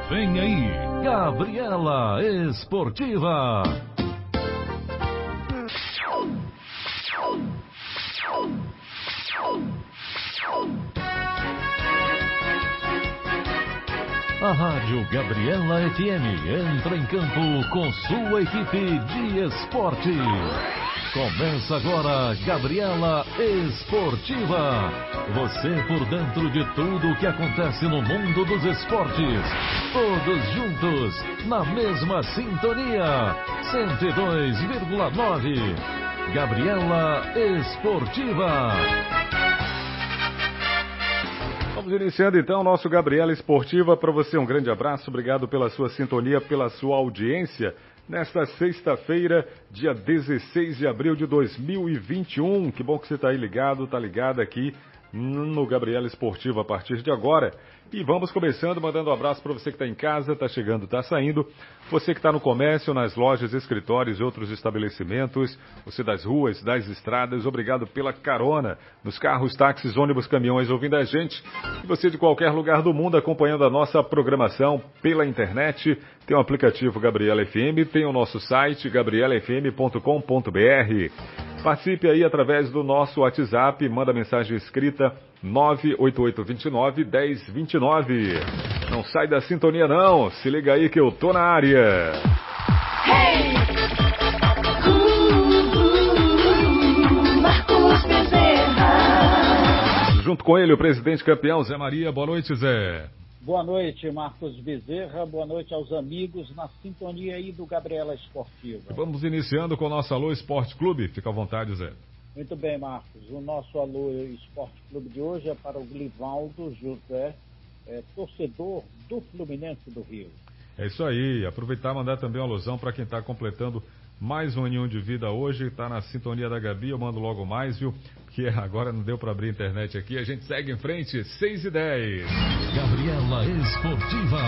Vem aí, Gabriela Esportiva. A Rádio Gabriela FM entra em campo com sua equipe de esporte. Começa agora Gabriela Esportiva. Você por dentro de tudo o que acontece no mundo dos esportes. Todos juntos, na mesma sintonia. 102,9. Gabriela Esportiva. Vamos iniciando então o nosso Gabriela Esportiva. Para você um grande abraço, obrigado pela sua sintonia, pela sua audiência. Nesta sexta-feira, dia 16 de abril de 2021. Que bom que você está aí ligado, está ligado aqui no Gabriela Esportiva a partir de agora. E vamos começando, mandando um abraço para você que está em casa, está chegando, está saindo. Você que está no comércio, nas lojas, escritórios e outros estabelecimentos. Você das ruas, das estradas, obrigado pela carona. Nos carros, táxis, ônibus, caminhões, ouvindo a gente. E você de qualquer lugar do mundo acompanhando a nossa programação pela internet. Tem o aplicativo Gabriela FM, tem o nosso site gabrielafm.com.br. Participe aí através do nosso WhatsApp, manda mensagem escrita 98829-1029. Não sai da sintonia não, se liga aí que eu tô na área. Hey! Marcos Bezerra. Junto com ele, o presidente campeão, Zé Maria. Boa noite, Zé. Boa noite, Marcos Bezerra. Boa noite aos amigos na sintonia aí do Gabriela Esportiva. Vamos iniciando com o nosso Alô Esporte Clube. Fica à vontade, Zé. Muito bem, Marcos. O nosso Alô Esporte Clube de hoje é para o Glivaldo José, torcedor do Fluminense do Rio. É isso aí. Aproveitar e mandar também uma alusão para quem está completando mais um aninho de vida hoje. Está na sintonia da Gabi. Eu mando logo mais, viu? Que agora não deu para abrir a internet aqui. A gente segue em frente, 6h10. Gabriela Esportiva.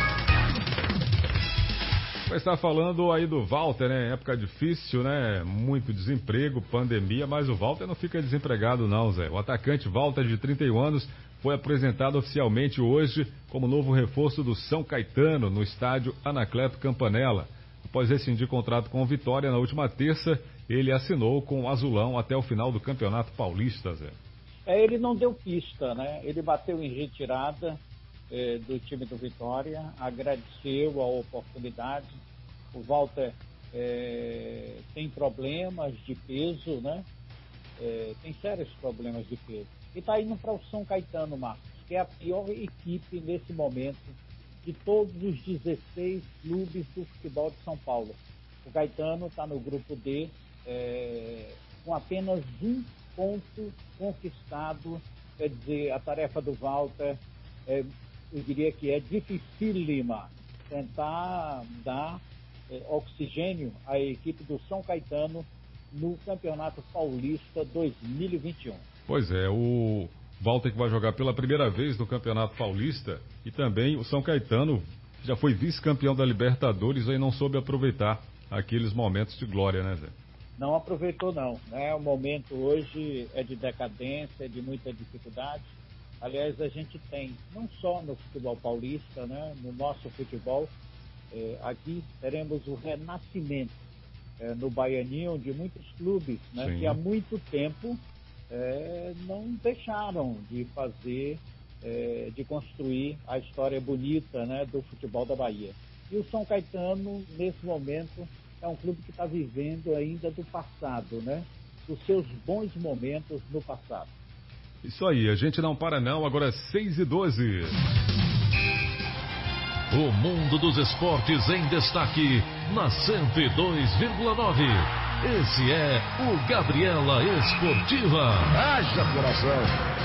Vai estar falando aí do Walter, né? Época difícil, né? Muito desemprego, pandemia, mas o Walter não fica desempregado não, Zé. O atacante Walter, de 31 anos, foi apresentado oficialmente hoje como novo reforço do São Caetano, no estádio Anacleto Campanella. Após rescindir contrato com o Vitória na última terça, ele assinou com o Azulão até o final do Campeonato Paulista, Zé. Ele não deu pista, né? Ele bateu em retirada do time do Vitória, agradeceu a oportunidade. O Walter tem problemas de peso, né? Tem sérios problemas de peso. E está indo para o São Caetano, Marcos, que é a pior equipe nesse momento de todos os 16 clubes do futebol de São Paulo. O Caetano está no grupo D, com apenas um ponto conquistado. Quer dizer, a tarefa do Walter, eu diria que é dificílima, tentar dar oxigênio à equipe do São Caetano no Campeonato Paulista 2021. Pois é, o Walter que vai jogar pela primeira vez no Campeonato Paulista, e também o São Caetano já foi vice-campeão da Libertadores e não soube aproveitar aqueles momentos de glória, né, Zé? Não aproveitou não, né? O momento hoje é de decadência, de muita dificuldade. Aliás, a gente tem, não só no futebol paulista, né? No nosso futebol, aqui teremos o renascimento no Baianinho de muitos clubes, né? Que há muito tempo não deixaram de fazer, de construir a história bonita, né, do futebol da Bahia. E o São Caetano, nesse momento, é um clube que está vivendo ainda do passado, né, dos seus bons momentos no passado. Isso aí, a gente não para não, agora 6h12. O mundo dos esportes em destaque na 102,9. Esse é o Gabriela Esportiva. Haja coração.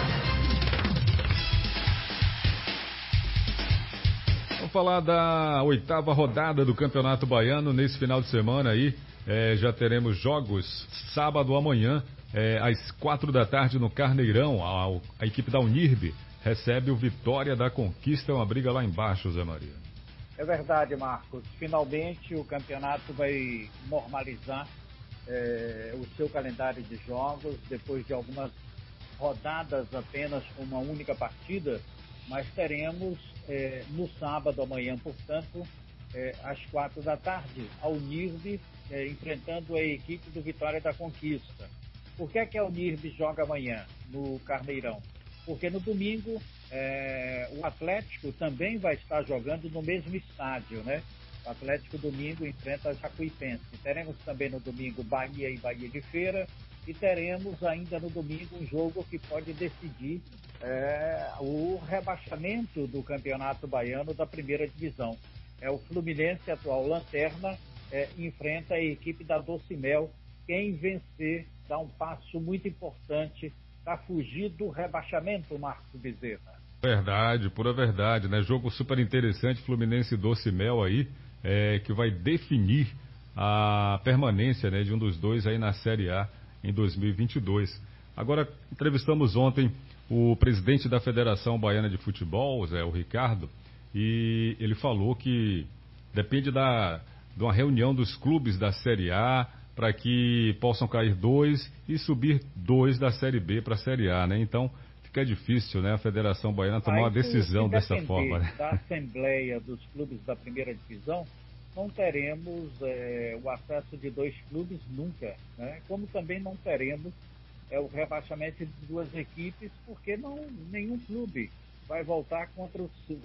Vamos falar da 8ª rodada do Campeonato Baiano nesse final de semana aí. Já teremos jogos sábado amanhã, às 4 da tarde no Carneirão. A equipe da Unirb recebe o Vitória da Conquista, uma briga lá embaixo, Zé Maria. É verdade, Marcos. Finalmente o campeonato vai normalizar o seu calendário de jogos, depois de algumas rodadas apenas com uma única partida, mas teremos no sábado amanhã, portanto, às 4 da tarde, a Unirv enfrentando a equipe do Vitória da Conquista. Por que a Unirv joga amanhã no Carneirão? Porque no domingo o Atlético também vai estar jogando no mesmo estádio, né? O Atlético domingo enfrenta a Jacuipense. Teremos também no domingo Bahia e Bahia de Feira, e teremos ainda no domingo um jogo que pode decidir o rebaixamento do Campeonato Baiano da primeira divisão. O Fluminense, atual lanterna, enfrenta a equipe da Docimel. Quem vencer dá um passo muito importante para fugir do rebaixamento, Marcos Bezerra. Verdade, pura verdade, né? Jogo super interessante, Fluminense e Docimel aí, que vai definir a permanência, né, de um dos dois aí na Série A em 2022. Agora, entrevistamos ontem o presidente da Federação Baiana de Futebol, o Ricardo, e ele falou que depende de uma reunião dos clubes da Série A para que possam cair 2 e subir 2 da Série B para a Série A, né? Então, fica difícil, né, a Federação Baiana tomar uma decisão dessa forma, né? Da Assembleia dos clubes da primeira divisão, não teremos o acesso de 2 clubes nunca, né? Como também não teremos o rebaixamento de 2 equipes, porque nenhum clube vai votar contra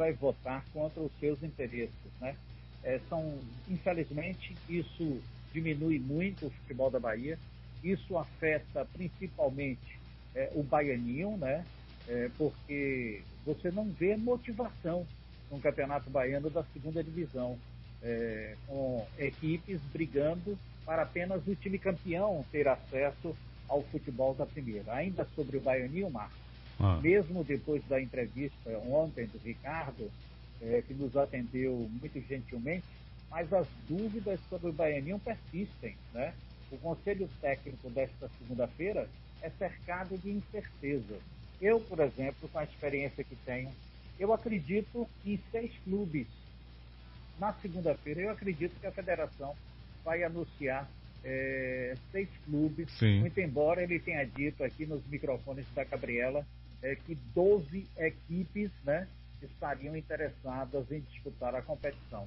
os seus interesses, né? Infelizmente, isso diminui muito o futebol da Bahia, isso afeta principalmente o baianinho, né? Porque você não vê motivação no Campeonato Baiano da segunda divisão, com equipes brigando para apenas o time campeão ter acesso ao futebol da primeira. Ainda sobre o baianinho, Marcos, mesmo depois da entrevista ontem do Ricardo, que nos atendeu muito gentilmente, mas as dúvidas sobre o baianinho persistem, né? O Conselho Técnico desta segunda-feira é cercado de incertezas. Eu, por exemplo, com a experiência que tenho, eu acredito em 6 clubes. Na segunda-feira, eu acredito que a federação vai anunciar 6 clubes, Sim. muito embora ele tenha dito aqui nos microfones da Gabriela que 12 equipes, né, estariam interessadas em disputar a competição.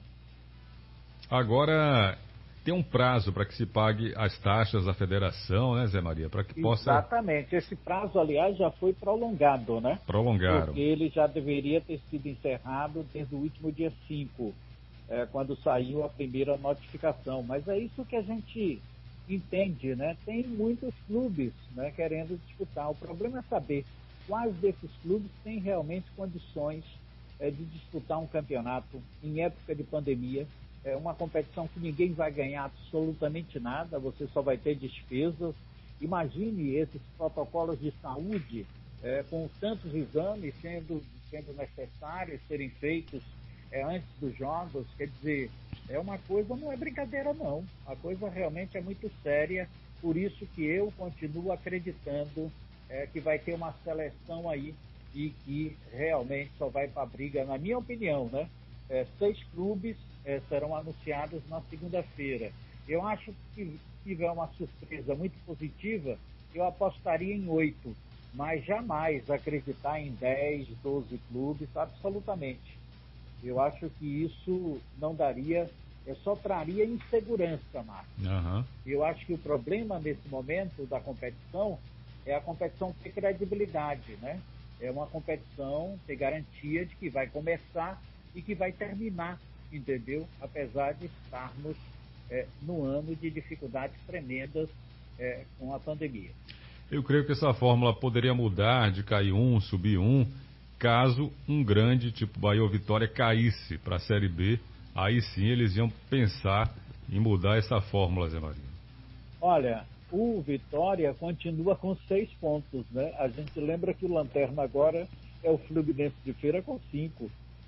Agora, tem um prazo para que se pague as taxas da federação, né, Zé Maria? Para que possa... Exatamente. Esse prazo, aliás, já foi prolongado, né? Prolongaram. Porque ele já deveria ter sido encerrado desde o último dia 5, quando saiu a primeira notificação. Mas é isso que a gente entende, né? Tem muitos clubes, né, querendo disputar. O problema é saber quais desses clubes têm realmente condições de disputar um campeonato em época de pandemia. É uma competição que ninguém vai ganhar absolutamente nada, você só vai ter despesas. Imagine esses protocolos de saúde com tantos exames sendo necessários serem feitos antes dos jogos. Quer dizer, uma coisa, não é brincadeira não, a coisa realmente é muito séria. Por isso que eu continuo acreditando que vai ter uma seleção aí e que realmente só vai para a briga, na minha opinião, né? 6 clubes serão anunciados na segunda-feira. Eu acho que se tiver uma surpresa muito positiva, eu apostaria em 8, mas jamais acreditar em 10, 12 clubes, absolutamente. Eu acho que isso não daria, só traria insegurança, Marcos. Uhum. Eu acho que o problema nesse momento da competição é a competição ter credibilidade, né? É uma competição ter garantia de que vai começar e que vai terminar, entendeu? Apesar de estarmos no ano de dificuldades tremendas com a pandemia. Eu creio que essa fórmula poderia mudar, de cair um, subir um, caso um grande tipo Bahia ou Vitória caísse para a Série B. Aí sim eles iam pensar em mudar essa fórmula, Zé Maria. Olha, o Vitória continua com 6 pontos, né? A gente lembra que o lanterna agora é o Fluminense de Feira com 5.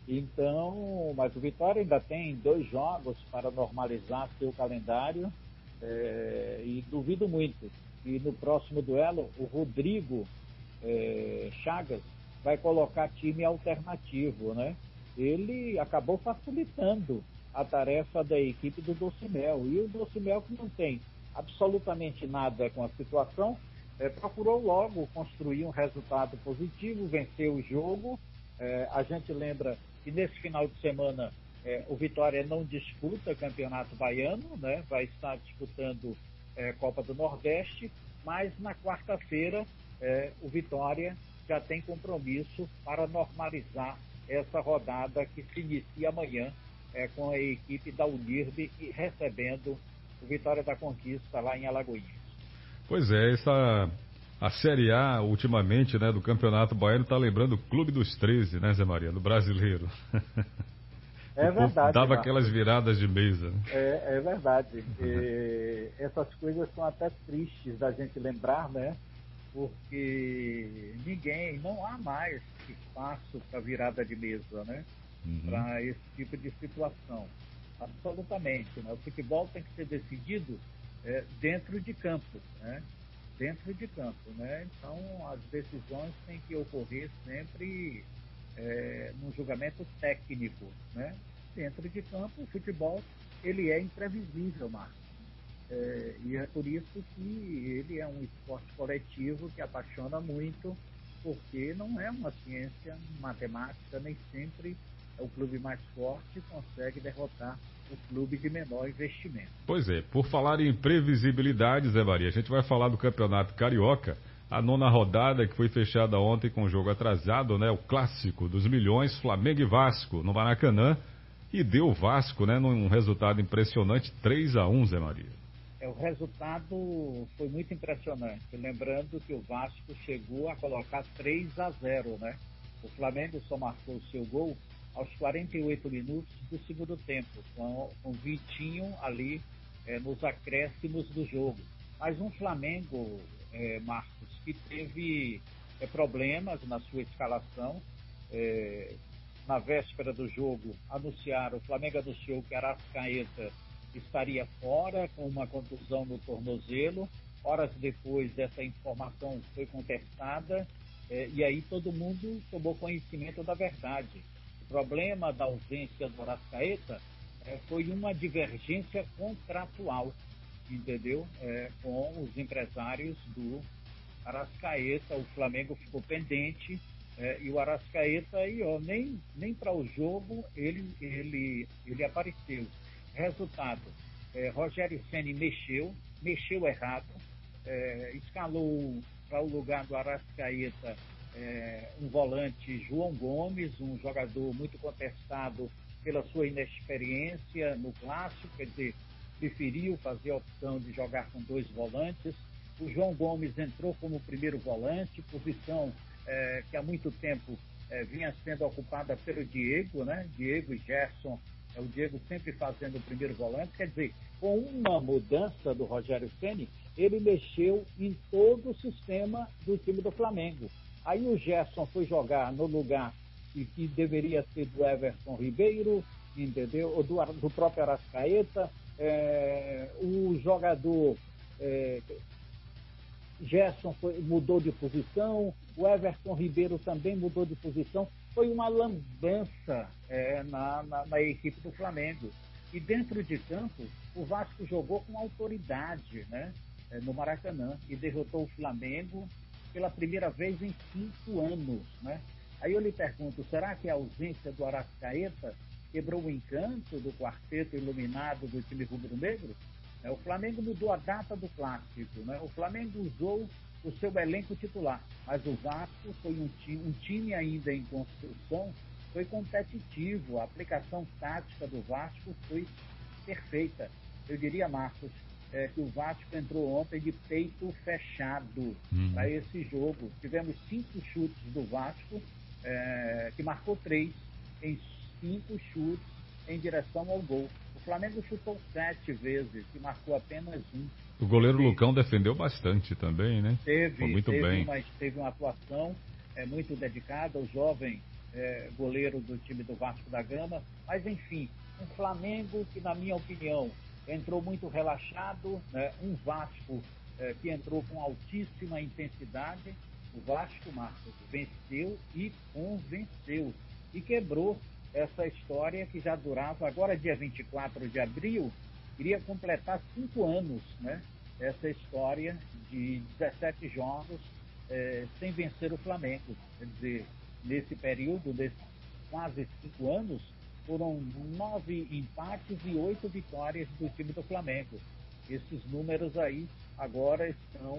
Então, mas o Vitória ainda tem 2 jogos para normalizar seu calendário e duvido muito. E no próximo duelo, o Rodrigo Chagas vai colocar time alternativo, né? Ele acabou facilitando a tarefa da equipe do Docimel. E o Docimel, que não tem absolutamente nada com a situação, procurou logo construir um resultado positivo, vencer o jogo. A gente lembra que nesse final de semana o Vitória não disputa Campeonato Baiano, né? Vai estar disputando Copa do Nordeste, mas na quarta-feira o Vitória já tem compromisso para normalizar essa rodada que se inicia amanhã com a equipe da Unirb e recebendo o Vitória da Conquista lá em Alagoinhas. Pois é, a Série A, ultimamente, né, do Campeonato Baiano, está lembrando o Clube dos 13, né, Zé Maria, do brasileiro. É verdade. Dava Marcos. aquelas viradas de mesa. É verdade. Essas coisas são até tristes da gente lembrar, né? Porque não há mais espaço para virada de mesa, né? Para esse tipo de situação. Absolutamente, né? O futebol tem que ser decidido dentro de campo, né? Dentro de campo, né? Então, as decisões têm que ocorrer sempre num julgamento técnico, né? Dentro de campo, o futebol, ele é imprevisível, Marcos. E é por isso que ele é um esporte coletivo que apaixona muito, porque não é uma ciência matemática, nem sempre o clube mais forte consegue derrotar o clube de menor investimento. Pois é, por falar em previsibilidade, Zé Maria, a gente vai falar do Campeonato Carioca, a 9ª rodada que foi fechada ontem com o jogo atrasado, né? O clássico dos milhões, Flamengo e Vasco, no Maracanã, e deu o Vasco, né? Num resultado impressionante, 3-1, Zé Maria. O resultado foi muito impressionante, lembrando que o Vasco chegou a colocar 3-0, né? O Flamengo só marcou o seu gol aos 48 minutos do segundo tempo, com Vitinho ali nos acréscimos do jogo. Mas um Flamengo, Marcos, que teve problemas na sua escalação. Na véspera do jogo, o Flamengo anunciou que Arrascaeta estaria fora com uma contusão no tornozelo. Horas depois, essa informação foi contestada e aí todo mundo tomou conhecimento da verdade. O problema da ausência do Arrascaeta foi uma divergência contratual, entendeu? Com os empresários do Arrascaeta. O Flamengo ficou pendente e o Arrascaeta nem para o jogo ele apareceu. Resultado, Rogério Ceni mexeu errado, escalou para o lugar do Arrascaeta um volante, João Gomes, um jogador muito contestado pela sua inexperiência no clássico, quer dizer, preferiu fazer a opção de jogar com 2 volantes. O João Gomes entrou como primeiro volante, posição que há muito tempo vinha sendo ocupada pelo Diego, né? Diego e Gerson, o Diego sempre fazendo o primeiro volante. Quer dizer, com uma mudança do Rogério Ceni, ele mexeu em todo o sistema do time do Flamengo. Aí o Gerson foi jogar no lugar que deveria ser do Everton Ribeiro, entendeu? Ou do próprio Arrascaeta. O jogador Gerson mudou de posição, o Everton Ribeiro também mudou de posição. Foi uma lambança na equipe do Flamengo. E dentro de campo, o Vasco jogou com autoridade, né? No Maracanã, e derrotou o Flamengo pela primeira vez em 5 anos, né? Aí eu lhe pergunto, será que a ausência do Arrascaeta quebrou o encanto do quarteto iluminado do time rubro-negro? O Flamengo mudou a data do clássico, né? O Flamengo usou o seu elenco titular, mas o Vasco foi um time ainda em construção, foi competitivo, a aplicação tática do Vasco foi perfeita. Eu diria, Marcos, que o Vasco entrou ontem de peito fechado para esse jogo. Tivemos 5 chutes do Vasco, que marcou 3 em 5 chutes em direção ao gol. O Flamengo chutou 7 vezes e marcou apenas 1. O goleiro Lucão defendeu bastante também, né? Foi muito bem. Teve uma atuação muito dedicada, o jovem goleiro do time do Vasco da Gama. Mas, enfim, um Flamengo que, na minha opinião, entrou muito relaxado, né? Um Vasco que entrou com altíssima intensidade. O Vasco, Marcos, venceu e convenceu. E quebrou essa história que já durava, agora dia 24 de abril, iria completar 5 anos, né? Essa história de 17 jogos sem vencer o Flamengo. Quer dizer, nesse período, quase 5 anos, foram 9 empates e 8 vitórias do time do Flamengo. Esses números aí agora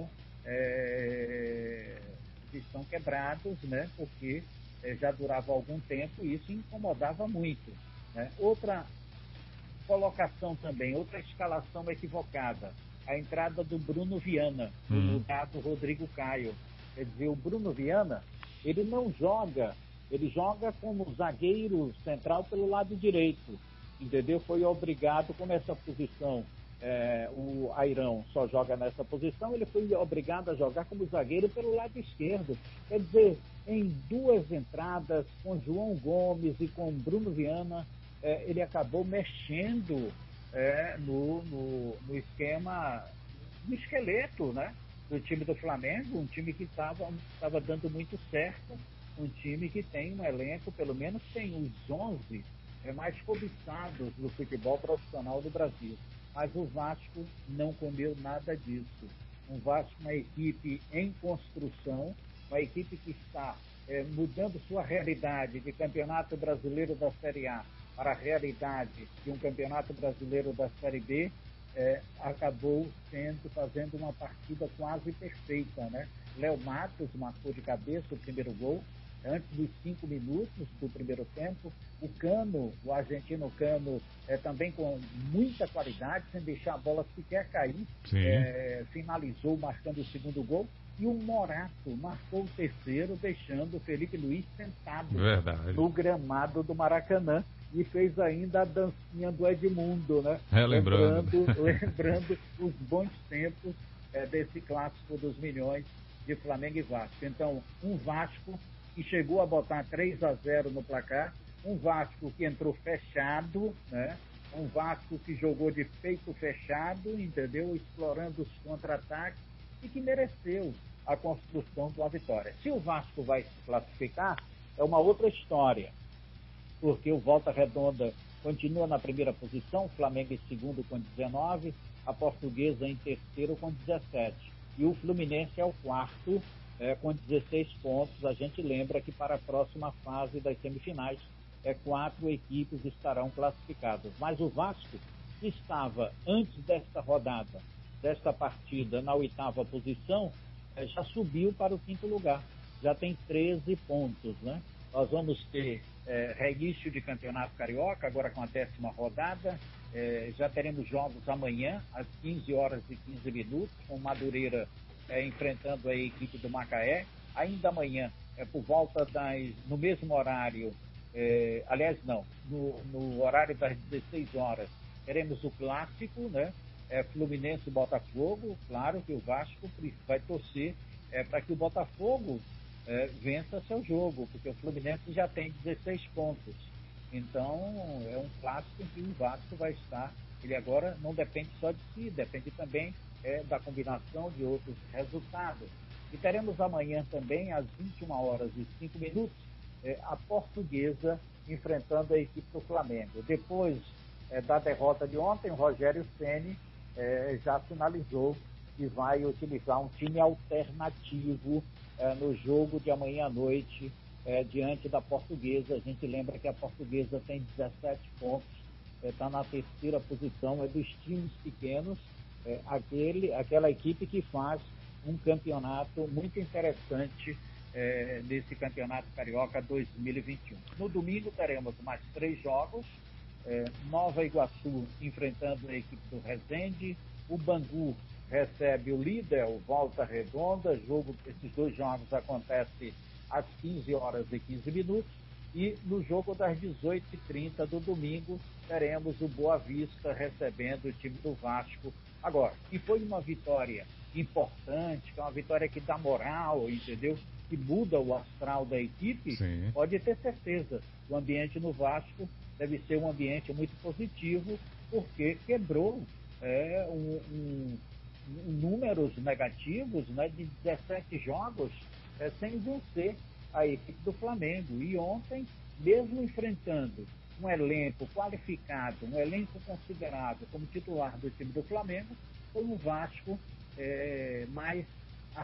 estão quebrados, né? Porque já durava algum tempo e isso incomodava muito, né? Outra colocação também, outra escalação equivocada, a entrada do Bruno Viana no lugar do Rodrigo Caio. Quer dizer, o Bruno Viana, ele não joga, ele joga como zagueiro central pelo lado direito, entendeu? Foi obrigado, como essa posição, o Airão só joga nessa posição, ele foi obrigado a jogar como zagueiro pelo lado esquerdo. Quer dizer, em 2 entradas, com João Gomes e com Bruno Viana, ele acabou mexendo no esquema, no esqueleto, né, do time do Flamengo, um time que estava dando muito certo, um time que tem um elenco, pelo menos tem os 11 mais cobiçados do futebol profissional do Brasil. Mas o Vasco não comeu nada disso. Um Vasco, uma equipe em construção, uma equipe que está mudando sua realidade de Campeonato Brasileiro da Série A para a realidade de um Campeonato Brasileiro da Série B, acabou fazendo uma partida quase perfeita, né? Léo Matos marcou de cabeça o primeiro gol, antes dos 5 minutos do primeiro tempo. O Cano, o argentino Cano, também com muita qualidade, sem deixar a bola sequer cair, finalizou marcando o segundo gol. E o Morato marcou o terceiro, deixando o Felipe Luiz sentado no gramado do Maracanã. E fez ainda a dancinha do Edmundo, né? Lembrando os bons tempos desse clássico dos milhões de Flamengo e Vasco. Então, um Vasco que chegou a botar 3-0 no placar, um Vasco que entrou fechado, né? Um Vasco que jogou de peito fechado, entendeu? Explorando os contra-ataques e que mereceu a construção de uma vitória. Se o Vasco vai se classificar, é uma outra história, porque o Volta Redonda continua na primeira posição, o Flamengo em segundo com 19, a Portuguesa em terceiro com 17. E o Fluminense é o quarto, com 16 pontos. A gente lembra que para a próxima fase das semifinais, 4 equipes estarão classificadas. Mas o Vasco, que estava antes desta rodada, desta partida, na 8ª posição, já subiu para o 5º lugar. Já tem 13 pontos, né? Nós vamos ter reinício de Campeonato Carioca, agora com a 10ª rodada. Já teremos jogos amanhã, às 15h15, com Madureira enfrentando a equipe do Macaé. Ainda amanhã, por volta no mesmo horário, aliás, não, no horário das 16 horas, teremos o clássico, né? Fluminense e Botafogo. Claro que o Vasco vai torcer para que o Botafogo vença seu jogo, porque o Fluminense já tem 16 pontos. Então, é um clássico em que o Vasco vai estar. Ele agora não depende só de si, depende também da combinação de outros resultados. E teremos amanhã também, às 21h05, a Portuguesa enfrentando a equipe do Flamengo. Depois da derrota de ontem, o Rogério Ceni já finalizou que vai utilizar um time alternativo no jogo de amanhã à noite, diante da Portuguesa. A gente lembra que a Portuguesa tem 17 pontos, está na terceira posição, é dos times pequenos, aquela equipe que faz um campeonato muito interessante nesse Campeonato Carioca 2021. No domingo teremos mais 3 jogos, Nova Iguaçu enfrentando a equipe do Resende, o Bangu recebe o líder, o Volta Redonda. Esses 2 jogos acontecem às 15h15, e no jogo das 18h30 do domingo teremos o Boa Vista recebendo o time do Vasco. Agora, e foi uma vitória importante, que é uma vitória que dá moral, entendeu? Que muda o astral da equipe. Sim. Pode ter certeza, o ambiente no Vasco deve ser um ambiente muito positivo, porque quebrou números negativos, né, de 17 jogos sem vencer a equipe do Flamengo. E ontem, mesmo enfrentando um elenco qualificado, um elenco considerado como titular do time do Flamengo, foi um Vasco mais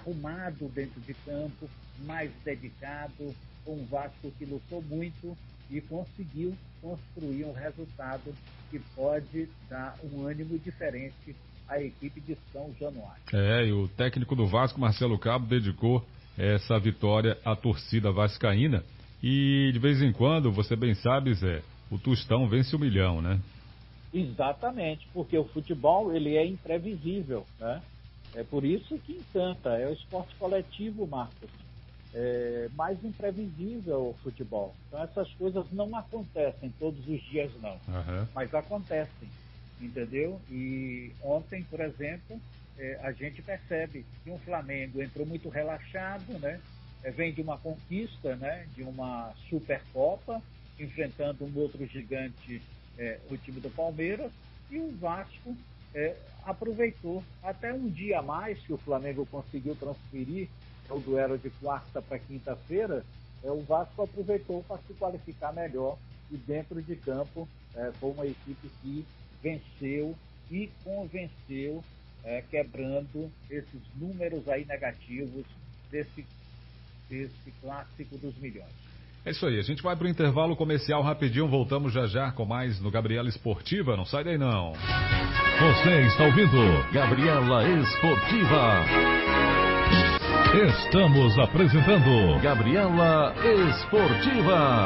arrumado dentro de campo, mais dedicado, um Vasco que lutou muito e conseguiu construir um resultado que pode dar um ânimo diferente à equipe de São Januário. E o técnico do Vasco, Marcelo Cabo, dedicou essa vitória à torcida vascaína. E de vez em quando, você bem sabe, Zé, o Tostão vence 1 milhão, né? Exatamente, porque o futebol ele é imprevisível, né? É por isso que encanta, é o esporte coletivo, Marcos. É mais imprevisível o futebol. Então essas coisas não acontecem todos os dias, não. Mas acontecem, entendeu? E ontem, por exemplo, a gente percebe que o Flamengo entrou muito relaxado, né? Vem de uma conquista, né? De uma Supercopa, enfrentando um outro gigante, o time do Palmeiras, e o Vasco aproveitou até um dia a mais que o Flamengo conseguiu transferir o duelo de quarta para quinta-feira. O Vasco aproveitou para se qualificar melhor e dentro de campo foi uma equipe que venceu e convenceu, quebrando esses números aí negativos desse clássico dos milhões. É isso aí, a gente vai para o intervalo comercial rapidinho, voltamos já já com mais no Gabriela Esportiva, não sai daí não. Você está ouvindo Gabriela Esportiva. Estamos apresentando Gabriela Esportiva.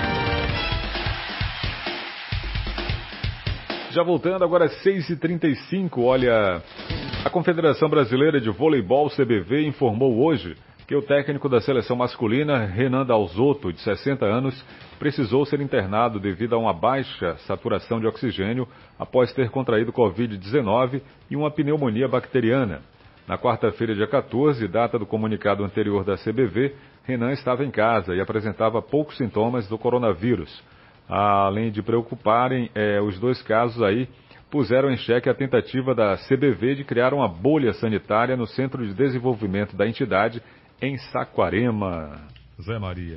Já voltando, agora 6h35, olha, a Confederação Brasileira de Voleibol, CBV, informou hoje que o técnico da seleção masculina, Renan Dalzotto, de 60 anos, precisou ser internado devido a uma baixa saturação de oxigênio após ter contraído Covid-19 e uma pneumonia bacteriana. Na quarta-feira, dia 14, data do comunicado anterior da CBV, Renan estava em casa e apresentava poucos sintomas do coronavírus. Além de preocuparem, os dois casos aí puseram em xeque a tentativa da CBV de criar uma bolha sanitária no Centro de Desenvolvimento da entidade em Saquarema. Zé Maria.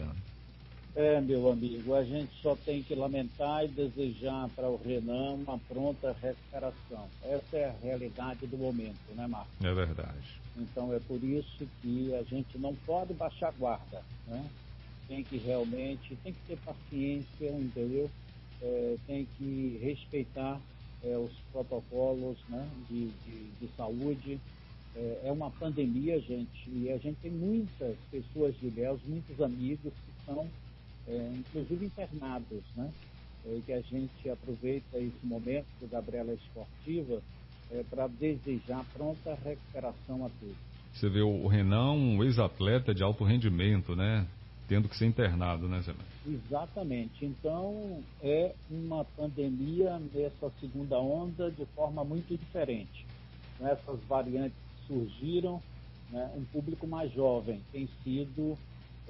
Meu amigo, a gente só tem que lamentar e desejar para o Renan uma pronta recuperação. Essa é a realidade do momento, né, Marcos? É verdade. Então é por isso que a gente não pode baixar a guarda, né? Tem que ter paciência, entendeu? Tem que respeitar os protocolos, né, de saúde. É uma pandemia, gente, e a gente tem muitas pessoas de Ilhéus, muitos amigos que são, inclusive, internados, né? Que a gente aproveita esse momento do Gabriela Esportiva para desejar pronta recuperação a todos. Você vê o Renan, um ex-atleta de alto rendimento, né? Tendo que ser internado, né, Zé? Exatamente. Então, é uma pandemia nessa segunda onda de forma muito diferente. Essas variantes surgiram, né, um público mais jovem tem sido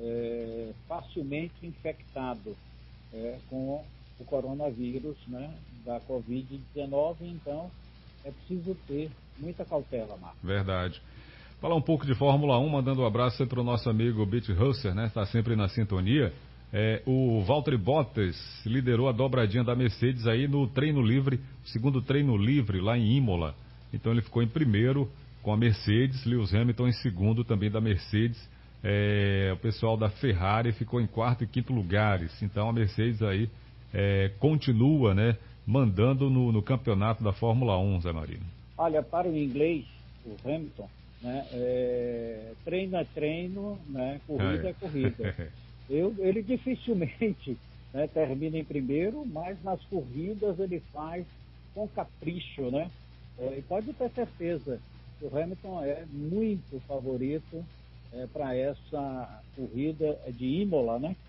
facilmente infectado com o coronavírus, né, da Covid-19, então é preciso ter muita cautela, Marcos. Verdade. Falar um pouco de Fórmula 1, mandando um abraço para o nosso amigo Beat Husser, né, está sempre na sintonia. O Valtteri Bottas liderou a dobradinha da Mercedes aí no treino livre, segundo treino livre lá em Imola. Então ele ficou em primeiro com a Mercedes, Lewis Hamilton em segundo também da Mercedes. O pessoal da Ferrari ficou em quarto e quinto lugares. Então a Mercedes aí continua, né, mandando no campeonato da Fórmula 1, Zé Marino. Olha, para o inglês, o Hamilton, né, treino é treino, né, corrida é corrida. Ele dificilmente, né, termina em primeiro, mas nas corridas ele faz com capricho, né? E pode ter certeza que o Hamilton é muito favorito para essa corrida de Imola, né?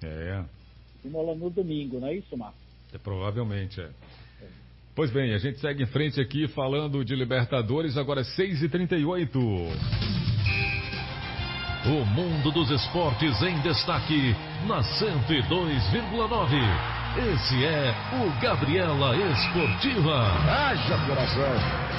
Imola no domingo, não é isso, Marcos? Provavelmente. Pois bem, a gente segue em frente aqui falando de Libertadores, agora 6h38. O mundo dos esportes em destaque na 102,9. Esse é o Gabriela Esportiva. Haja coração.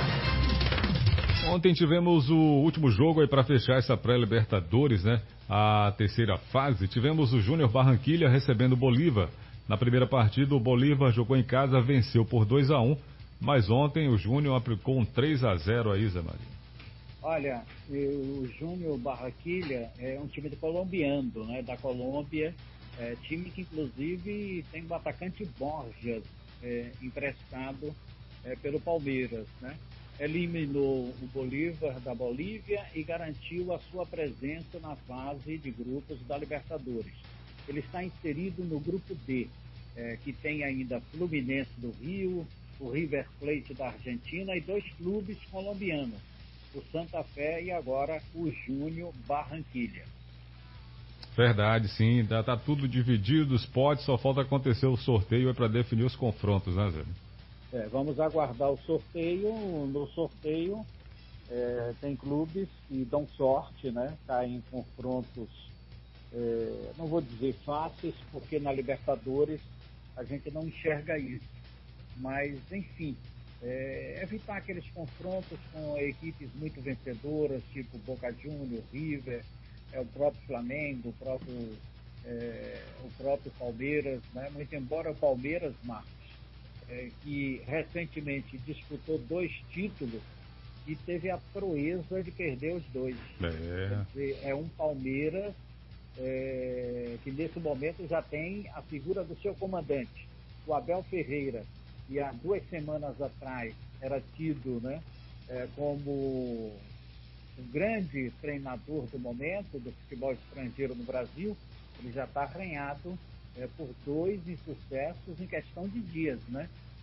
Ontem tivemos o último jogo aí para fechar essa pré-Libertadores, né? A terceira fase. Tivemos o Júnior Barranquilla recebendo o Bolívar. Na primeira partida, o Bolívar jogou em casa, venceu por 2-1. Mas ontem o Júnior aplicou um 3-0 aí, Zé Maria. Olha, o Júnior Barranquilla é um time colombiano, né? Da Colômbia. time que inclusive tem o atacante Borjas, emprestado pelo Palmeiras, né? Eliminou o Bolívar da Bolívia e garantiu a sua presença na fase de grupos da Libertadores. Ele está inserido no grupo D, que tem ainda Fluminense do Rio, o River Plate da Argentina e 2 clubes colombianos, o Santa Fé e agora o Júnior Barranquilla. Verdade, sim, tá tudo dividido, os potes, só falta acontecer o sorteio para definir os confrontos, né, Zé? Vamos aguardar o sorteio. No sorteio tem clubes que dão sorte, né? Caem em confrontos, não vou dizer fáceis, porque na Libertadores a gente não enxerga isso. Mas, enfim, evitar aqueles confrontos com equipes muito vencedoras, tipo Boca Juniors, River, o próprio Flamengo, o próprio Palmeiras, né? Muito embora o Palmeiras, Marcos, que recentemente disputou 2 títulos e teve a proeza de perder os 2. Quer dizer, é um Palmeiras que nesse momento já tem a figura do seu comandante, o Abel Ferreira, e há 2 semanas atrás era tido, né, como o grande treinador do momento do futebol estrangeiro no Brasil. Ele já está arranhado por 2 insucessos em questão de dias, né?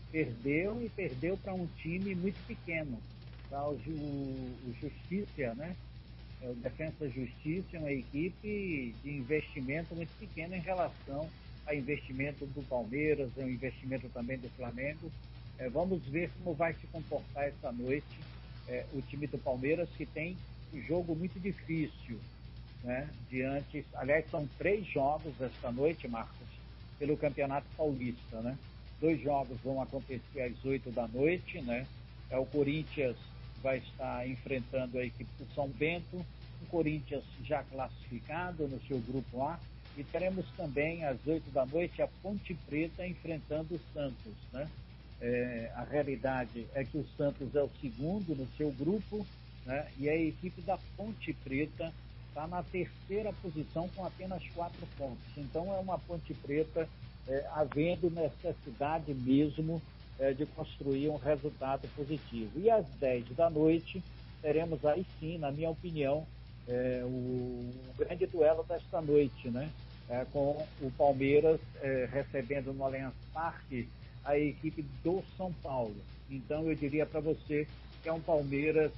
Perdeu para um time muito pequeno. Tá? O Justiça, né? O Defensa Justiça é uma equipe de investimento muito pequeno em relação ao investimento do Palmeiras, ao investimento também do Flamengo. Vamos ver como vai se comportar essa noite o time do Palmeiras, que tem um jogo muito difícil, né? Aliás, são 3 jogos esta noite, Marcos, pelo Campeonato Paulista, né? 2 jogos vão acontecer às 8 da noite, né? O Corinthians vai estar enfrentando a equipe do São Bento, o Corinthians já classificado no seu grupo A, e teremos também às 8 da noite a Ponte Preta enfrentando o Santos, né? A realidade é que o Santos é o segundo no seu grupo, né? E a equipe da Ponte Preta está na 3ª posição com apenas 4 pontos. Então é uma Ponte Preta havendo necessidade mesmo de construir um resultado positivo. E às 10 da noite teremos aí sim, na minha opinião, o grande duelo desta noite, né? Com o Palmeiras recebendo no Allianz Parque a equipe do São Paulo. Então eu diria para você que é um Palmeiras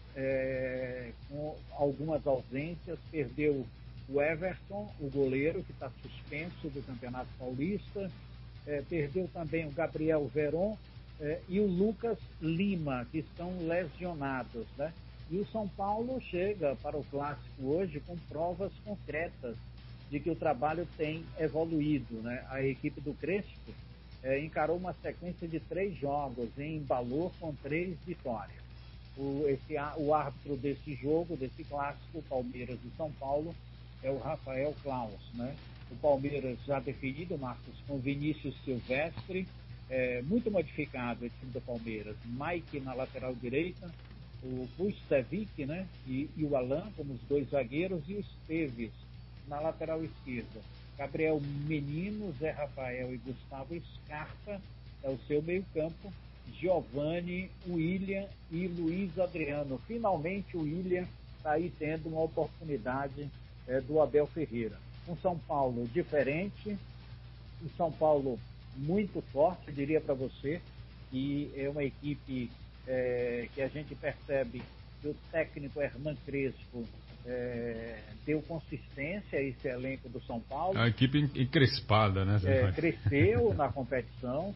com algumas ausências. Perdeu o Everton, o goleiro, que está suspenso do Campeonato Paulista. Perdeu também o Gabriel Veron e o Lucas Lima, que estão lesionados, né? E o São Paulo chega para o Clássico hoje com provas concretas de que o trabalho tem evoluído, né? A equipe do Crespo encarou uma sequência de 3 jogos e embalou com 3 vitórias. O árbitro desse jogo, desse clássico, Palmeiras e São Paulo, é o Rafael Claus, né? O Palmeiras já definido, Marcos, com Vinícius Silvestre, muito modificado esse time do Palmeiras. Mike na lateral direita, o Vucevic, né? E o Alan como os 2 zagueiros, e o Esteves na lateral esquerda. Gabriel Menino, Zé Rafael e Gustavo Scarpa é o seu meio-campo. Giovani, William e Luiz Adriano. Finalmente o William está aí tendo uma oportunidade do Abel Ferreira. Um São Paulo diferente, um São Paulo muito forte, eu diria para você, que é uma equipe que a gente percebe que o técnico Hernan Crespo deu consistência a esse elenco do São Paulo. É uma equipe encrespada, né? Cresceu na competição.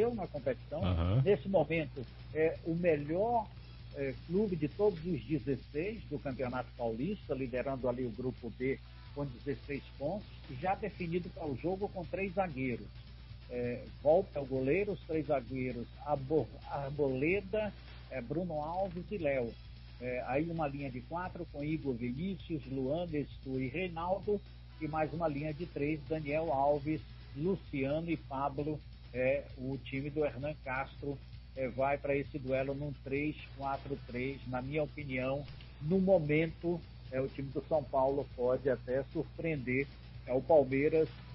Uhum. Nesse momento, o melhor clube de todos os 16 do Campeonato Paulista, liderando ali o grupo B com 16 pontos, já definido para o jogo com 3 zagueiros. Volta o goleiro, os 3 zagueiros, Arboleda, Bruno Alves e Léo. Aí uma linha de 4 com Igor Vinícius, Luan, Nestor e Reinaldo, e mais uma linha de 3, Daniel Alves, Luciano e Pablo. O time do Hernan Castro vai para esse duelo num 3-4-3. Na minha opinião, no momento, o time do São Paulo pode até surpreender o Palmeiras,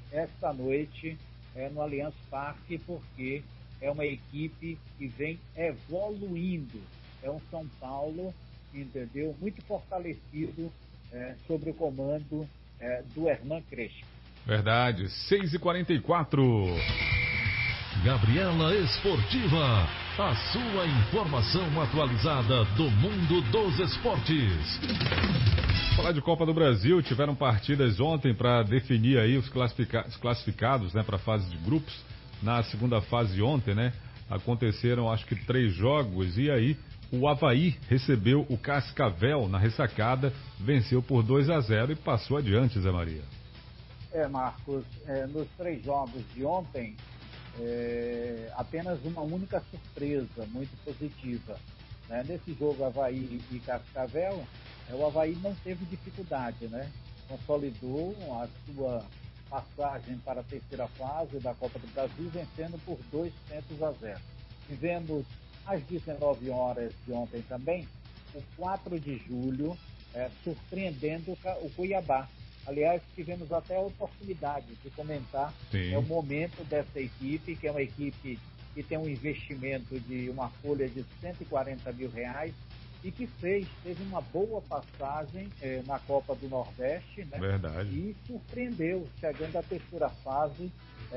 esta noite no Allianz Parque, porque é uma equipe que vem evoluindo. É um São Paulo, entendeu? Muito fortalecido sob o comando do Hernan Crespo. Verdade, 6h44. Gabriela Esportiva, a sua informação atualizada do mundo dos esportes. Falar de Copa do Brasil, tiveram partidas ontem para definir aí os classificados, né, para a fase de grupos. Na segunda fase ontem, né, aconteceram acho que 3 jogos e aí o Avaí recebeu o Cascavel na ressacada, venceu por 2-0 e passou adiante, Zé Maria. Marcos, nos 3 jogos de ontem, apenas uma única surpresa muito positiva. Né? Nesse jogo Avaí e Cascavel, o Avaí não teve dificuldade, né? Consolidou a sua passagem para a terceira fase da Copa do Brasil, vencendo por 2-0. Tivemos às 19 horas de ontem também, o 4 de julho, surpreendendo o Cuiabá. Aliás, tivemos até a oportunidade de comentar o momento dessa equipe, que é uma equipe que tem um investimento de uma folha de R$140 mil e que teve uma boa passagem na Copa do Nordeste, né? Verdade. E surpreendeu, chegando à terceira fase,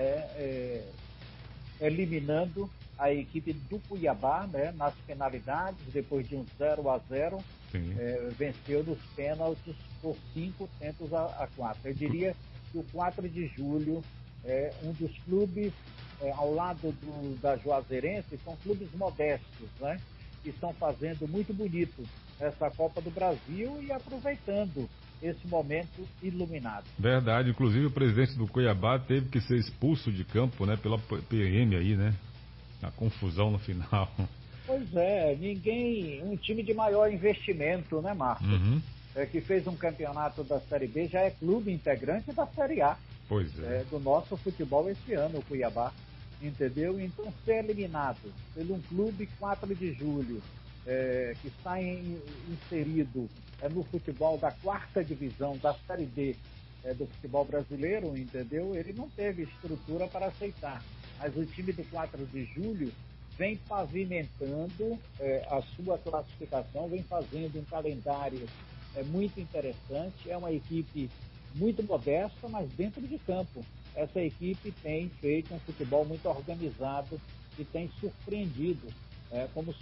eliminando a equipe do Cuiabá, né, nas penalidades, depois de um 0-0, venceu nos pênaltis por 5-4. Eu diria que o 4 de julho é um dos clubes, ao lado da Juazeirense, são clubes modestos, né, que estão fazendo muito bonito essa Copa do Brasil e aproveitando esse momento iluminado. Verdade, inclusive o presidente do Cuiabá teve que ser expulso de campo, né, pela PM aí, né? A confusão no final. Pois é, um time de maior investimento, né, Marcos? Uhum. Que fez um campeonato da Série B, já é clube integrante da Série A. Pois é. Do nosso futebol esse ano, o Cuiabá, entendeu? Então, ser eliminado por um clube 4 de julho, que está inserido no futebol da 4ª divisão da Série B do futebol brasileiro, entendeu? Ele não teve estrutura para aceitar. Mas o time do 4 de julho vem pavimentando a sua classificação, vem fazendo um calendário muito interessante. É uma equipe muito modesta, mas dentro de campo. Essa equipe tem feito um futebol muito organizado e tem surpreendido, como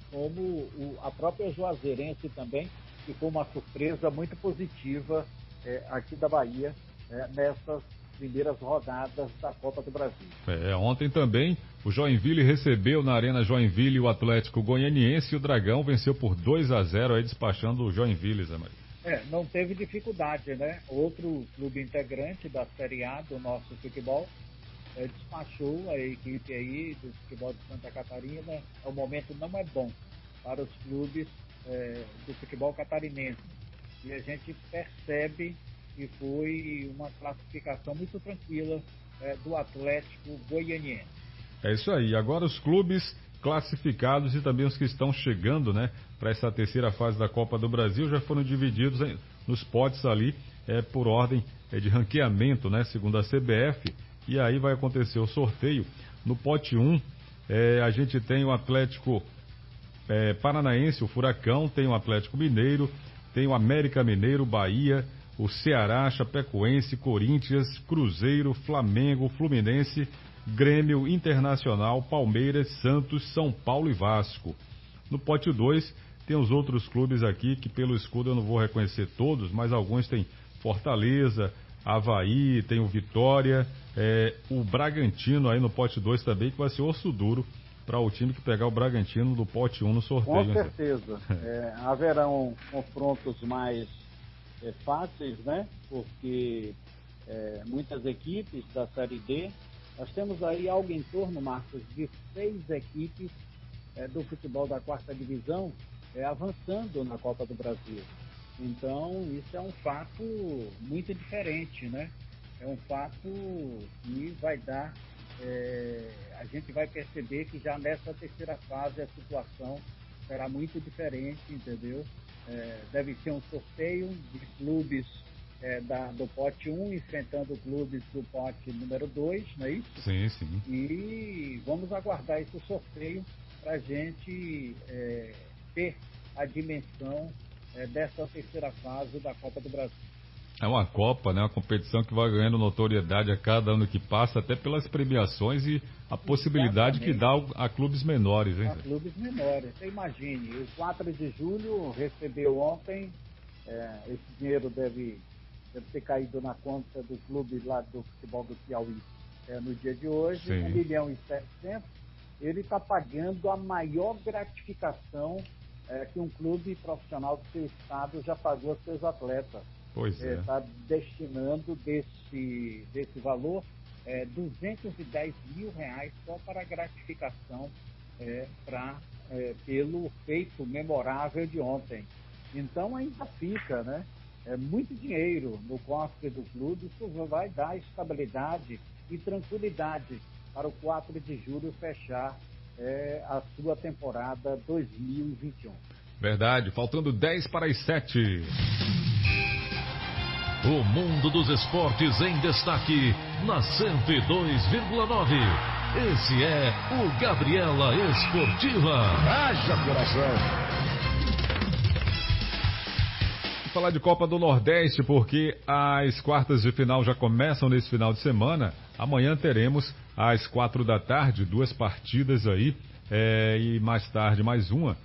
a própria Juazeirense também, que foi uma surpresa muito positiva aqui da Bahia nessas primeiras rodadas da Copa do Brasil. Ontem também o Joinville recebeu na Arena Joinville o Atlético Goianiense e o Dragão venceu por 2-0, aí despachando o Joinville, Zé Maria. Não teve dificuldade, né? Outro clube integrante da Série A do nosso futebol despachou a equipe aí do futebol de Santa Catarina. O momento não é bom para os clubes do futebol catarinense. E a gente percebe que foi uma classificação muito tranquila do Atlético Goianiense. É isso aí. Agora os clubes classificados e também os que estão chegando, né, para essa terceira fase da Copa do Brasil já foram divididos nos potes ali por ordem de ranqueamento, né, segundo a CBF. E aí vai acontecer o sorteio. No pote 1, a gente tem o Atlético Paranaense, o Furacão, tem o Atlético Mineiro, tem o América Mineiro, Bahia, o Ceará, Chapecoense, Corinthians, Cruzeiro, Flamengo, Fluminense, Grêmio, Internacional, Palmeiras, Santos, São Paulo e Vasco. No pote 2 tem os outros clubes aqui que pelo escudo eu não vou reconhecer todos, mas alguns tem Fortaleza, Avaí, tem o Vitória, o Bragantino aí no pote 2 também, que vai ser osso duro para o time que pegar o Bragantino do pote 1 no sorteio. Com certeza. Haverão confrontos mais fáceis, né? Porque muitas equipes da Série D, nós temos aí algo em torno, Marcos, de 6 equipes do futebol da 4ª divisão avançando na Copa do Brasil. Então, isso é um fato muito diferente, né? É um fato que vai dar... a gente vai perceber que já nessa terceira fase a situação será muito diferente, entendeu? Deve ser um sorteio de clubes do pote 1, enfrentando clubes do pote número 2, não é isso? Sim, sim. E vamos aguardar esse sorteio para a gente ter a dimensão dessa terceira fase da Copa do Brasil. É uma Copa, né? Uma competição que vai ganhando notoriedade a cada ano que passa, até pelas premiações e a possibilidade que dá a clubes menores, hein? A clubes menores. Você imagine, o 4 de julho recebeu ontem, esse dinheiro deve ter caído na conta do clube lá do futebol do Piauí no dia de hoje, Sim. 1.700.000. Ele está pagando a maior gratificação que um clube profissional do seu estado já pagou aos seus atletas. Pois é. Está destinando desse valor R$210 mil só para a gratificação pelo feito memorável de ontem. Então ainda fica, né? Muito dinheiro no cofre do clube. Isso vai dar estabilidade e tranquilidade para o 4 de julho fechar a sua temporada 2021. Verdade, faltando 10 para as 7. O mundo dos esportes em destaque na 102,9. Esse é o Gabriela Esportiva. Haja coração! Vamos falar de Copa do Nordeste, porque as quartas de final já começam nesse final de semana. Amanhã teremos às 4 da tarde 2 partidas aí, e mais tarde mais uma.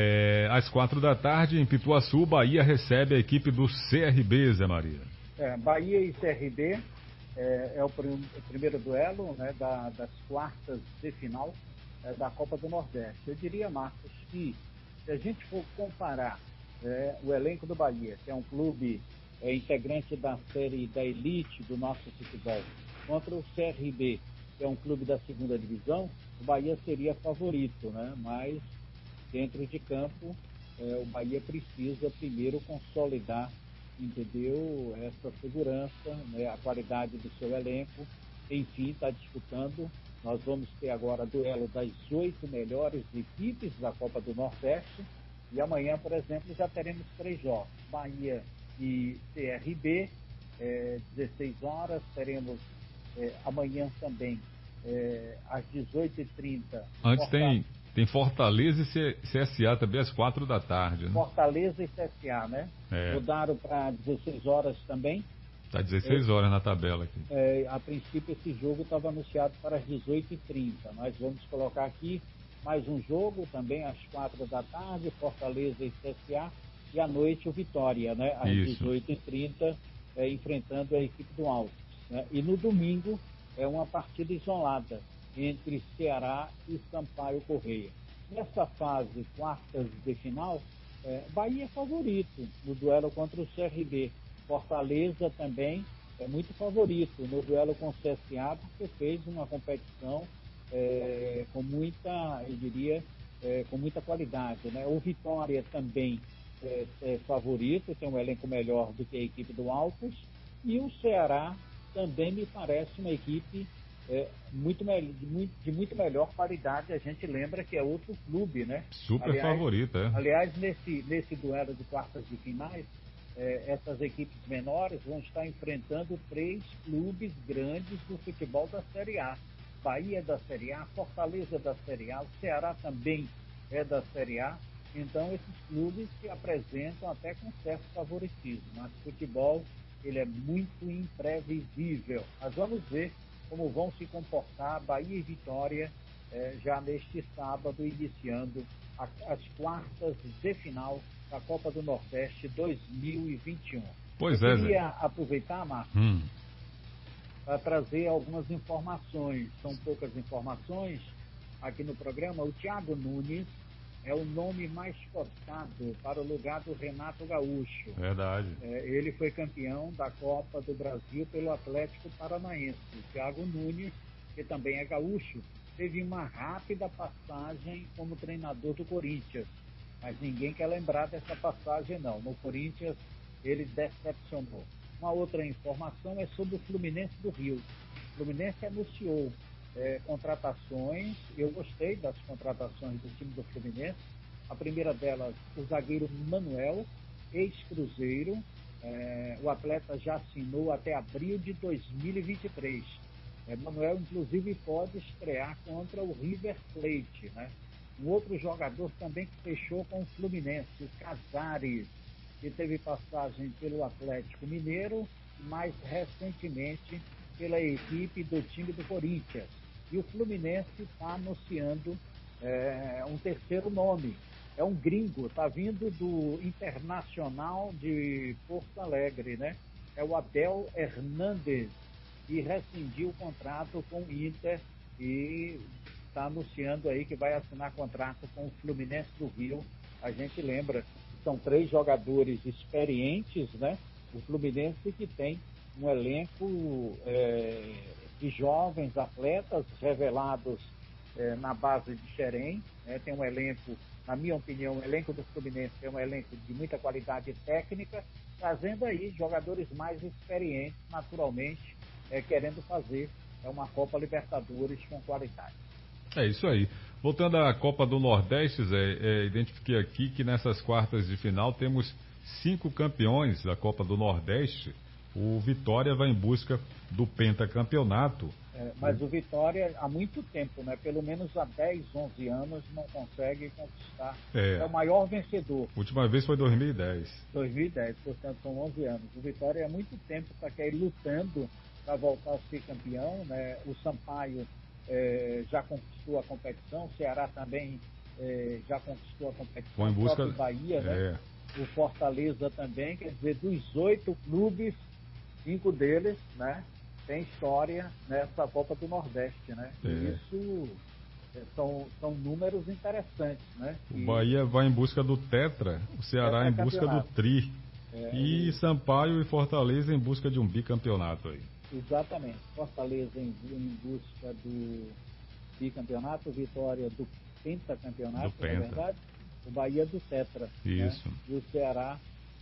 Às 4 da tarde, em Pituaçu, Bahia recebe a equipe do CRB, Zé Maria. Bahia e CRB é o primeiro duelo, né, das quartas de final da Copa do Nordeste. Eu diria, Marcos, que se a gente for comparar o elenco do Bahia, que é um clube integrante da série da elite do nosso futebol, contra o CRB, que é um clube da segunda divisão, o Bahia seria favorito, né? Mas dentro de campo, o Bahia precisa primeiro consolidar, entendeu, essa segurança, né, a qualidade do seu elenco. Enfim, está disputando. Nós vamos ter agora duelo das 8 melhores equipes da Copa do Nordeste. E amanhã, por exemplo, já teremos 3 jogos. Bahia e CRB, 16 horas. Teremos amanhã também, às 18h30. Antes tem Fortaleza e CSA também às 4 da tarde, né? Fortaleza e CSA, né? Mudaram para 16 horas também. Está 16 horas na tabela aqui. A princípio esse jogo estava anunciado para as 18h30. Nós vamos colocar aqui mais um jogo também às 4 da tarde, Fortaleza e CSA. E à noite o Vitória, né? Às 18h30, enfrentando a equipe do Altos, né? E no domingo é uma partida isolada entre Ceará e Sampaio Corrêa. Nessa fase, quartas de final, Bahia é favorito no duelo contra o CRB. Fortaleza também é muito favorito no duelo com o CSA, porque fez uma competição com muita, eu diria, com muita qualidade, né? O Vitória também é favorito, tem um elenco melhor do que a equipe do Altos, e o Ceará também me parece uma equipe de muito melhor qualidade. A gente lembra que é outro clube, né? Super favorito, Aliás, nesse duelo de quartas de finais, essas equipes menores vão estar enfrentando 3 clubes grandes do futebol da Série A. Bahia da Série A, Fortaleza da Série A, o Ceará também é da Série A. Então, esses clubes se apresentam até com certo favoritismo. Mas o futebol, ele é muito imprevisível. Mas vamos ver como vão se comportar Bahia e Vitória já neste sábado, iniciando as quartas de final da Copa do Nordeste 2021. Pois Eu é, queria aproveitar, Marcos, para trazer algumas informações. São poucas informações aqui no programa. O Thiago Nunes é o nome mais cotado para o lugar do Renato Gaúcho. Verdade. Ele foi campeão da Copa do Brasil pelo Atlético Paranaense. O Thiago Nunes, que também é gaúcho, teve uma rápida passagem como treinador do Corinthians. Mas ninguém quer lembrar dessa passagem, não. No Corinthians, ele decepcionou. Uma outra informação é sobre o Fluminense do Rio. O Fluminense anunciou contratações. Eu gostei das contratações do time do Fluminense. A primeira delas, o zagueiro Manuel, ex-Cruzeiro, O atleta já assinou até abril de 2023. Manuel, inclusive, pode estrear contra o River Plate, né? Um outro jogador também que fechou com o Fluminense, o Casares, que teve passagem pelo Atlético Mineiro e mais recentemente pela equipe do time do Corinthians. E o Fluminense está anunciando um terceiro nome. É um gringo, está vindo do Internacional de Porto Alegre, né? É o Abel Hernandes, que rescindiu o contrato com o Inter e está anunciando aí que vai assinar contrato com o Fluminense do Rio. A gente lembra que são 3 jogadores experientes, né? O Fluminense que tem um elenco de jovens atletas revelados na base de Xerém, né? Tem um elenco, na minha opinião, o elenco do Fluminense é um elenco de muita qualidade técnica, trazendo aí jogadores mais experientes, naturalmente, querendo fazer uma Copa Libertadores com qualidade. É isso aí. Voltando à Copa do Nordeste, Zé, identifiquei aqui que nessas quartas de final temos 5 campeões da Copa do Nordeste. O Vitória vai em busca do pentacampeonato. Mas o Vitória, há muito tempo, né? Pelo menos há 10, 11 anos, não consegue conquistar. É o maior vencedor. A última vez foi 2010. 2010, portanto, são 11 anos. O Vitória há muito tempo está lutando para voltar a ser campeão, né? O Sampaio já conquistou a competição, o Ceará também já conquistou a competição, foi em busca do Bahia, né? O Fortaleza também, quer dizer, dos 8 clubes, 5 deles, né, tem história nessa Copa do Nordeste, né? E isso são números interessantes, né? O Bahia vai em busca do Tetra, o Ceará em busca do Tri, e Sampaio e Fortaleza em busca de um bicampeonato aí. Exatamente. Fortaleza em busca do bicampeonato, Vitória do pentacampeonato, na verdade. O Bahia do Tetra. Isso. Né? E o Ceará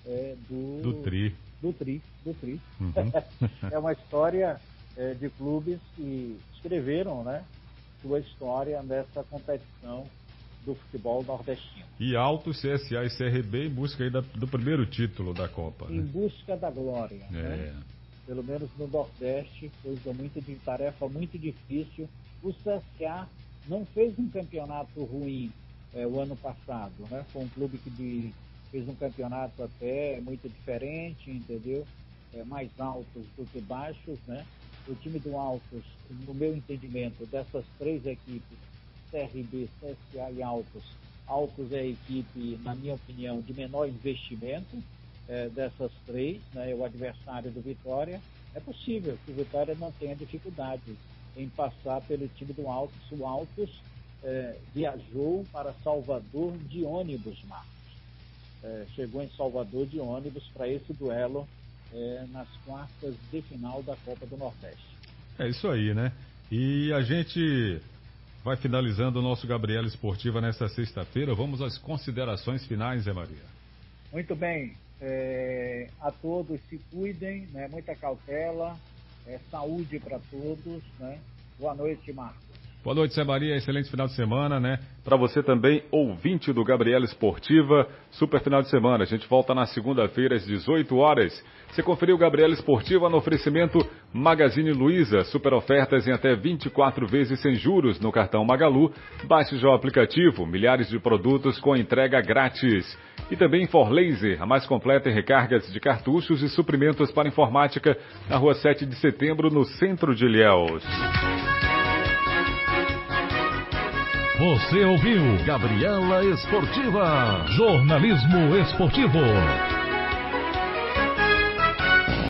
do Tri. Do Tri. Uhum. É uma história de clubes que escreveram, né, sua história nessa competição do futebol nordestino. E Altos, CSA e CRB em busca aí do primeiro título da Copa. Em né? busca da glória. Né? Pelo menos no Nordeste, tarefa muito difícil. O CSA não fez um campeonato ruim o ano passado, né? Foi um clube que fez um campeonato até muito diferente, entendeu? Mais altos do que baixos, né? O time do Altos, no meu entendimento, dessas 3 equipes, CRB, CSA e Altos é a equipe, na minha opinião, de menor investimento dessas 3, né? O adversário do Vitória. É possível que o Vitória não tenha dificuldade em passar pelo time do Altos. O Altos viajou para Salvador de ônibus, Marcos. Chegou em Salvador de ônibus para esse duelo nas quartas de final da Copa do Nordeste. É isso aí, né? E a gente vai finalizando o nosso Gabriela Esportiva nesta sexta-feira. Vamos às considerações finais, Zé Maria. Muito bem. A todos se cuidem, né? Muita cautela, saúde para todos, né? Boa noite, Marcos. Boa noite, Zé Maria. Excelente final de semana, né? Para você também, ouvinte do Gabriela Esportiva, super final de semana. A gente volta na segunda-feira às 18 horas. Você conferiu Gabriela Esportiva no oferecimento Magazine Luiza. Super ofertas em até 24 vezes sem juros no cartão Magalu. Baixe já o aplicativo. Milhares de produtos com entrega grátis. E também Forlaser, a mais completa em recargas de cartuchos e suprimentos para informática, na rua 7 de setembro, no centro de Ilhéus. Você ouviu Gabriela Esportiva, jornalismo esportivo.